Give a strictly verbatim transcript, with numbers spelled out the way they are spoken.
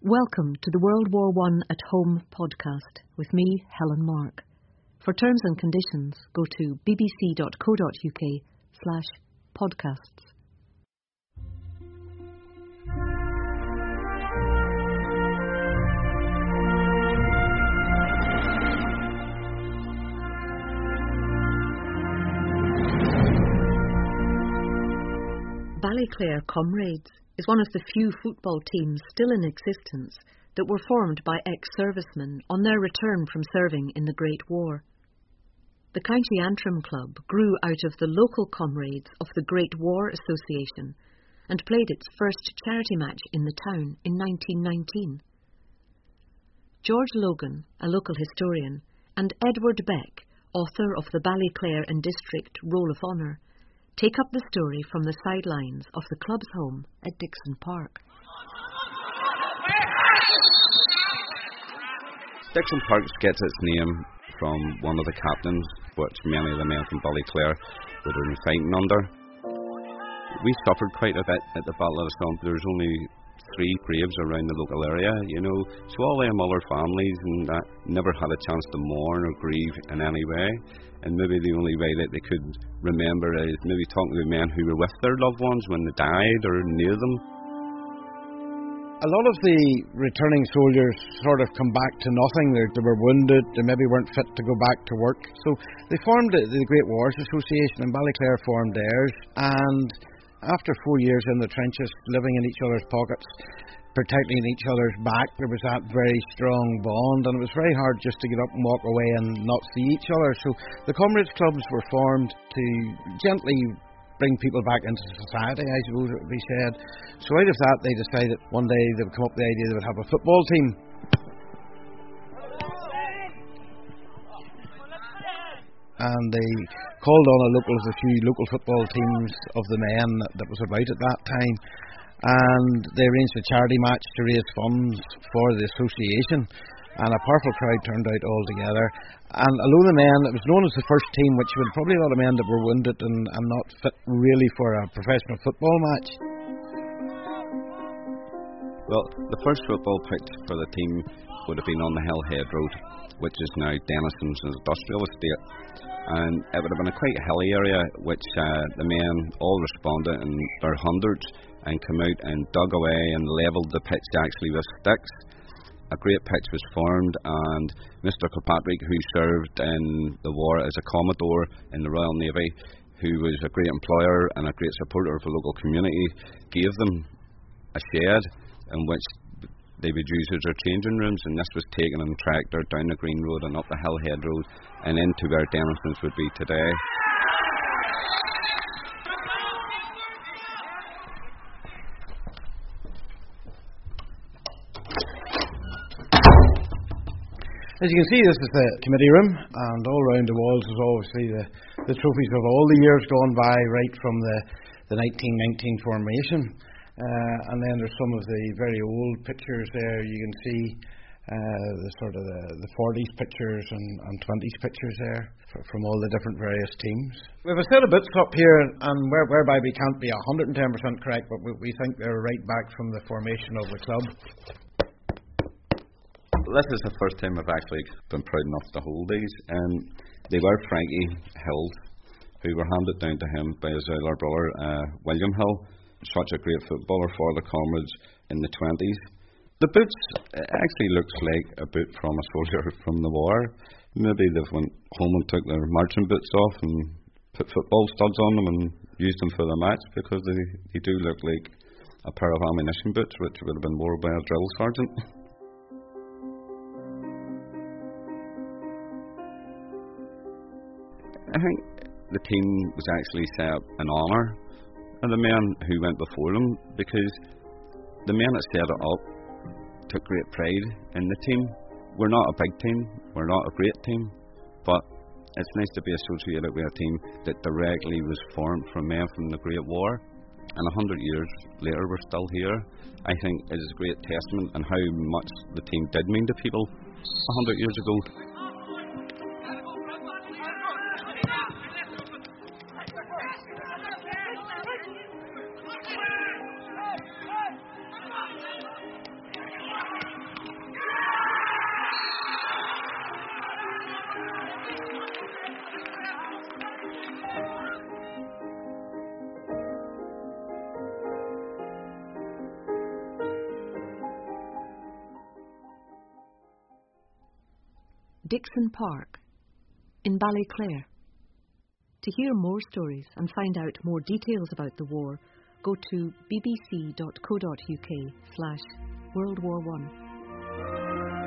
Welcome to the World War One at Home podcast with me, Helen Mark. For terms and conditions, go to bbc.co.uk slash podcasts. Ballyclare Comrades is one of the few football teams still in existence that were formed by ex-servicemen on their return from serving in the Great War. The County Antrim Club grew out of the local comrades of the Great War Association and played its first charity match in the town in nineteen nineteen. George Logan, a local historian, and Edward Beck, author of the Ballyclare and District Roll of Honour, take up the story from the sidelines of the club's home at Dixon Park. Dixon Park gets its name from one of the captains, which many of the men from Ballyclare would have been fighting under. We suffered quite a bit at the Battle of the Somme. There was only three graves around the local area, you know, so all them other families and that never had a chance to mourn or grieve in any way. And maybe the only way that they could remember is maybe talking to men who were with their loved ones when they died or knew them. A lot of the returning soldiers sort of come back to nothing. They, they were wounded, they maybe weren't fit to go back to work. So they formed the, the Great Wars Association, and Ballyclare formed theirs. And after four years in the trenches, living in each other's pockets, protecting each other's back, there was that very strong bond, and it was very hard just to get up and walk away and not see each other. So the Comrades Clubs were formed to gently bring people back into society, I suppose it would be said. So out of that, they decided one day they would come up with the idea they would have a football team. And they called on a local, a few local football teams of the men that was about at that time. And they arranged a charity match to raise funds for the association, and a powerful crowd turned out all together. And a load of men, it was known as the first team, which had probably a lot of men that were wounded and, and not fit really for a professional football match. Well, the first football pitch for the team would have been on the Hillhead Road, which is now Denison's Industrial Estate, and it would have been a quite hilly area, which uh, the men all responded in their hundreds and come out and dug away and levelled the pitch actually with sticks. A great pitch was formed, and Mister Kilpatrick, who served in the war as a Commodore in the Royal Navy, who was a great employer and a great supporter of the local community, gave them a shed in which they would use as their changing rooms, and this was taken in a tractor down the Green Road and up the Hillhead Road and into where Denison's would be today. As you can see, this is the committee room, and all around the walls is obviously the, the trophies of all the years gone by, right from the, the nineteen nineteen formation. Uh, and then there's some of the very old pictures there. You can see uh, the sort of the, the forties pictures and, and twenties pictures there for, from all the different various teams. We have a set of bits up here, and where, whereby we can't be one hundred ten percent correct, but we, we think they're right back from the formation of the club. This is the first time I've actually been proud enough to hold these, and they were Frankie Hill's, who were handed down to him by his elder brother, uh, William Hill, such a great footballer for the Comrades in the twenties. The boots actually looks like a boot from a soldier from the war. Maybe they've went home and took their marching boots off and put football studs on them and used them for the match, because they, they do look like a pair of ammunition boots which would have been worn by a drill sergeant. I think the team was actually set up in honour of the men who went before them, because the men that set it up took great pride in the team. We're not a big team, we're not a great team, but it's nice to be associated with a team that directly was formed from men from the Great War, and a hundred years later we're still here. I think it is a great testament on how much the team did mean to people a hundred years ago. Dixon Park in Ballyclare. To hear more stories and find out more details about the war, go to bbc.co.uk slash World War One.